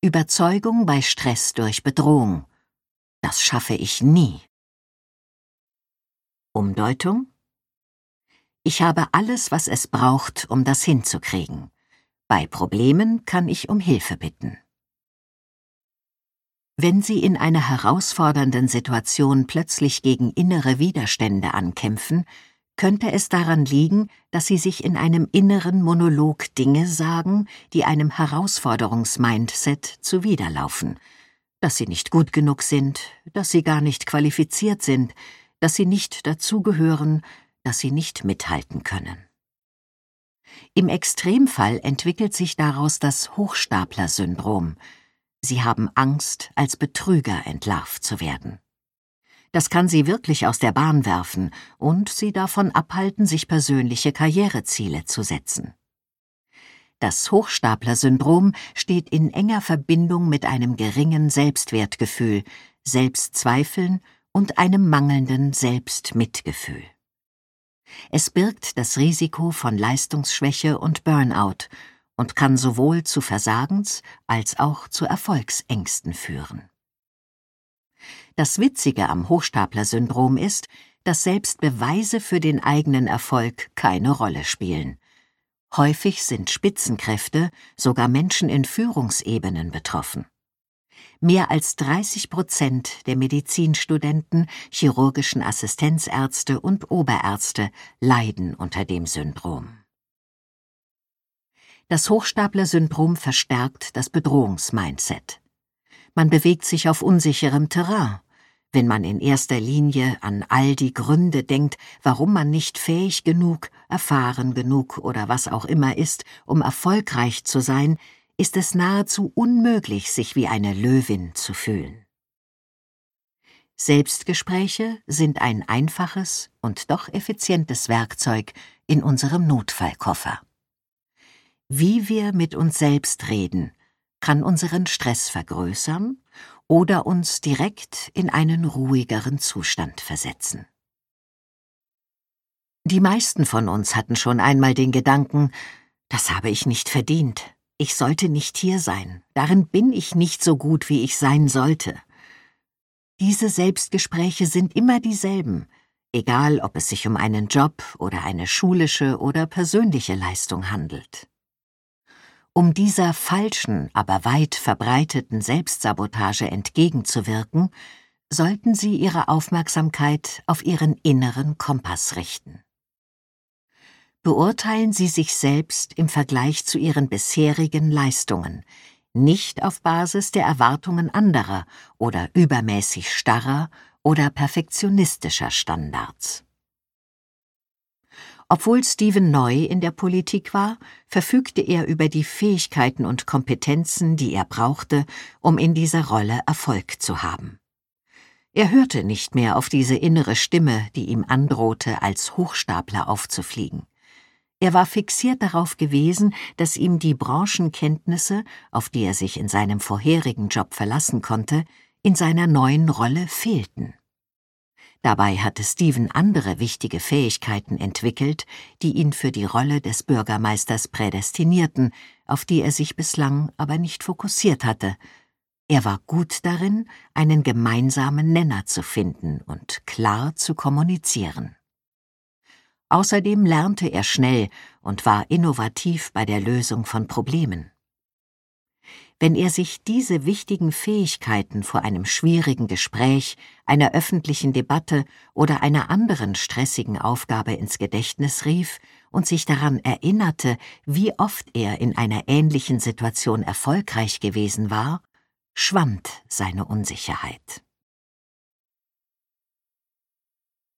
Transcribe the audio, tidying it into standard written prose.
Überzeugung bei Stress durch Bedrohung. Das schaffe ich nie. Umdeutung: Ich habe alles, was es braucht, um das hinzukriegen. Bei Problemen kann ich um Hilfe bitten. Wenn Sie in einer herausfordernden Situation plötzlich gegen innere Widerstände ankämpfen, könnte es daran liegen, dass Sie sich in einem inneren Monolog Dinge sagen, die einem Herausforderungsmindset zuwiderlaufen. Dass Sie nicht gut genug sind, dass Sie gar nicht qualifiziert sind, dass Sie nicht dazugehören, dass Sie nicht mithalten können. Im Extremfall entwickelt sich daraus das Hochstapler-Syndrom. Sie haben Angst, als Betrüger entlarvt zu werden. Das kann Sie wirklich aus der Bahn werfen und Sie davon abhalten, sich persönliche Karriereziele zu setzen. Das Hochstapler-Syndrom steht in enger Verbindung mit einem geringen Selbstwertgefühl, Selbstzweifeln und einem mangelnden Selbstmitgefühl. Es birgt das Risiko von Leistungsschwäche und Burnout und kann sowohl zu Versagens- als auch zu Erfolgsängsten führen. Das Witzige am Hochstapler-Syndrom ist, dass selbst Beweise für den eigenen Erfolg keine Rolle spielen. Häufig sind Spitzenkräfte, sogar Menschen in Führungsebenen betroffen. Mehr als 30% der Medizinstudenten, chirurgischen Assistenzärzte und Oberärzte leiden unter dem Syndrom. Das Hochstapler-Syndrom verstärkt das Bedrohungsmindset. Man bewegt sich auf unsicherem Terrain. Wenn man in erster Linie an all die Gründe denkt, warum man nicht fähig genug, erfahren genug oder was auch immer ist, um erfolgreich zu sein, ist es nahezu unmöglich, sich wie eine Löwin zu fühlen. Selbstgespräche sind ein einfaches und doch effizientes Werkzeug in unserem Notfallkoffer. Wie wir mit uns selbst reden, kann unseren Stress vergrößern oder uns direkt in einen ruhigeren Zustand versetzen. Die meisten von uns hatten schon einmal den Gedanken, das habe ich nicht verdient, ich sollte nicht hier sein, darin bin ich nicht so gut, wie ich sein sollte. Diese Selbstgespräche sind immer dieselben, egal ob es sich um einen Job oder eine schulische oder persönliche Leistung handelt. Um dieser falschen, aber weit verbreiteten Selbstsabotage entgegenzuwirken, sollten Sie Ihre Aufmerksamkeit auf Ihren inneren Kompass richten. Beurteilen Sie sich selbst im Vergleich zu Ihren bisherigen Leistungen, nicht auf Basis der Erwartungen anderer oder übermäßig starrer oder perfektionistischer Standards. Obwohl Stephen neu in der Politik war, verfügte er über die Fähigkeiten und Kompetenzen, die er brauchte, um in dieser Rolle Erfolg zu haben. Er hörte nicht mehr auf diese innere Stimme, die ihm androhte, als Hochstapler aufzufliegen. Er war fixiert darauf gewesen, dass ihm die Branchenkenntnisse, auf die er sich in seinem vorherigen Job verlassen konnte, in seiner neuen Rolle fehlten. Dabei hatte Stephen andere wichtige Fähigkeiten entwickelt, die ihn für die Rolle des Bürgermeisters prädestinierten, auf die er sich bislang aber nicht fokussiert hatte. Er war gut darin, einen gemeinsamen Nenner zu finden und klar zu kommunizieren. Außerdem lernte er schnell und war innovativ bei der Lösung von Problemen. Wenn er sich diese wichtigen Fähigkeiten vor einem schwierigen Gespräch, einer öffentlichen Debatte oder einer anderen stressigen Aufgabe ins Gedächtnis rief und sich daran erinnerte, wie oft er in einer ähnlichen Situation erfolgreich gewesen war, schwand seine Unsicherheit.